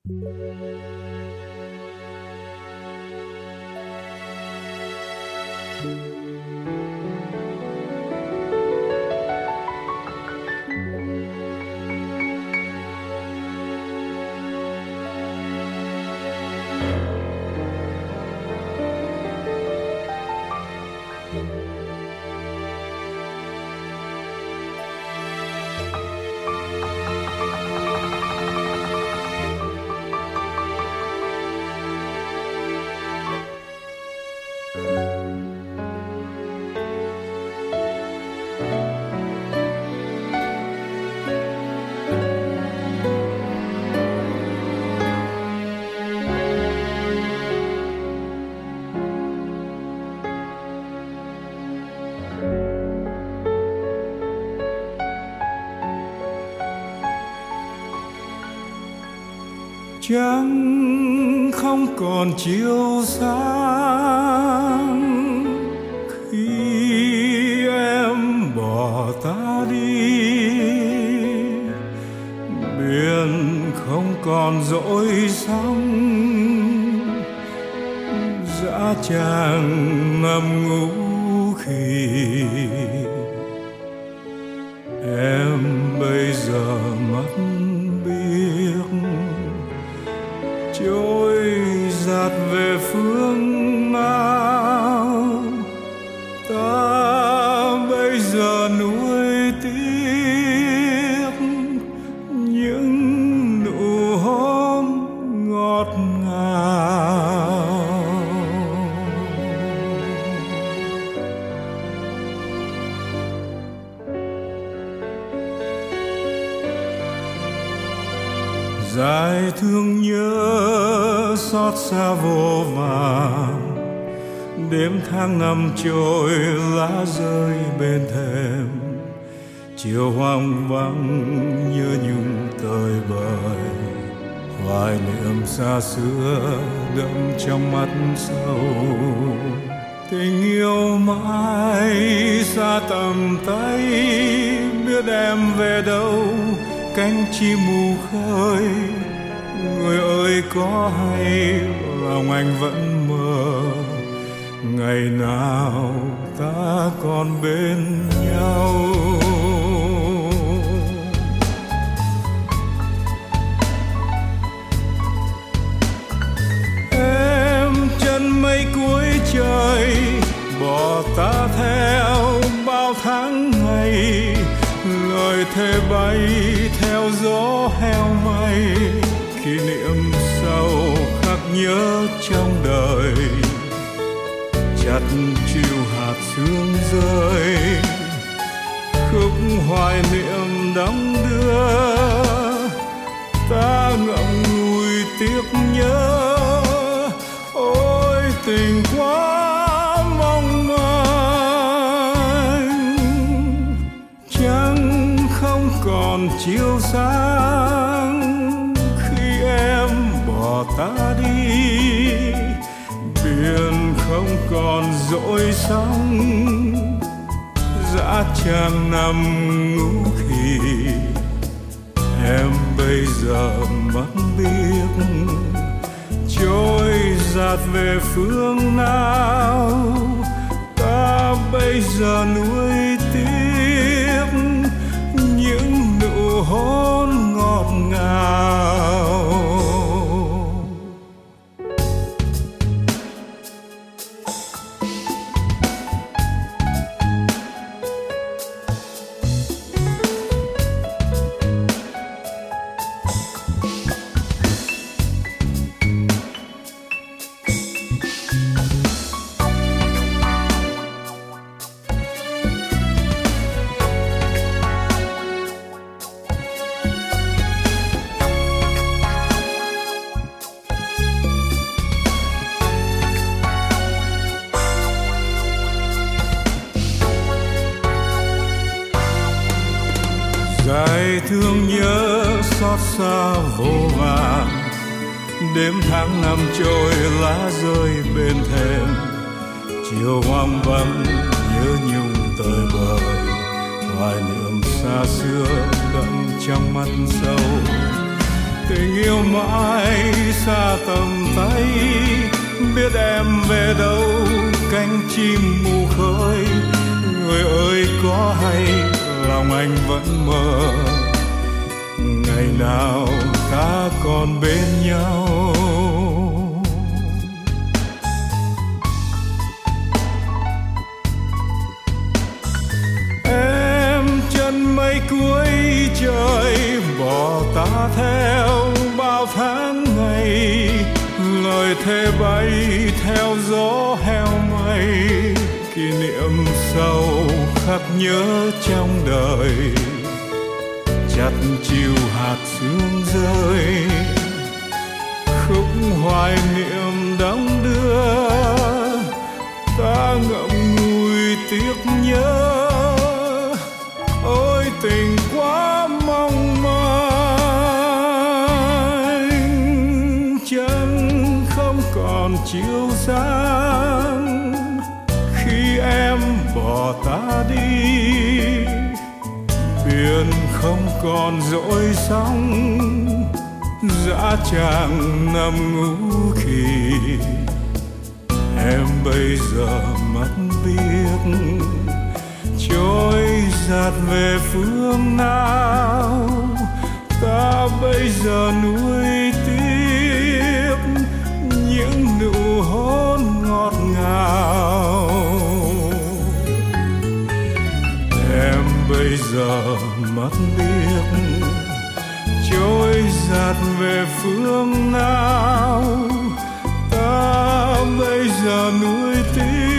Trăng không còn chiếu sáng khi em bỏ ta đi, biển không còn dội sóng, dã tràng ngâm ngũ khi em bây giờ mất trôi dạt về phương nào, ta bây giờ nuối tiếc những nụ hôn ngọt ngào. Dài thương nhớ xót xa vô vàn, đêm tháng năm trôi lá rơi bên thềm, chiều hoang vắng nhớ nhung tơi bời, hoài niệm xa xưa đậm trong mắt sâu. Tình yêu mãi xa tầm tay, biết em về đâu cánh chim mù khơi. Người ơi có hay lòng anh vẫn mơ, ngày nào ta còn bên nhau. Em chân mây cuối trời bỏ ta theo bao tháng ngày, lời thề bay theo gió heo may, kỷ niệm sâu khắc nhớ trong đời, chặt chiều hạt sương rơi, khúc hoài niệm đong đưa ta ngậm ngùi tiếc nhớ. Ôi tình quá mong manh, trăng không còn chiếu sáng khi em bỏ ta đi, biển không còn dội sóng, dã tràng nằm ngủ khi em bây giờ mất biết trôi dạt về phương nào, ta bây giờ nuối tiếc những nụ hôn ngọt ngào. Dài thương nhớ xót xa vô vàn, đêm tháng năm trôi lá rơi bên thềm, chiều hoang vắng nhớ nhung tơi bời, hoài niệm xa xưa đậm trong mắt sâu. tình yêu mãi xa tầm tay. Biết em về đâu cánh chim mù khơi, người ơi có hay lòng anh vẫn mơ, ngày nào ta còn bên nhau. Em chân mây cuối trời bỏ ta theo bao tháng ngày, lời thề bay theo gió heo mây, kỷ niệm sâu khắc nhớ trong đời, chặt chiều hạt sương rơi, khúc hoài niệm đong đưa ta ngậm ngùi tiếc nhớ. Ôi tình quá mong manh, chân không còn chiếu sáng khi em bỏ ta đi, biển không còn dội sóng, dã tràng nằm ngủ khi em bây giờ mất biết trôi dạt về phương nào. Ta bây giờ nuối tiếc những nụ hôn ngọt ngào. Em bây giờ mất biết trôi dạt về phương nào. Ta bây giờ nuối tiếc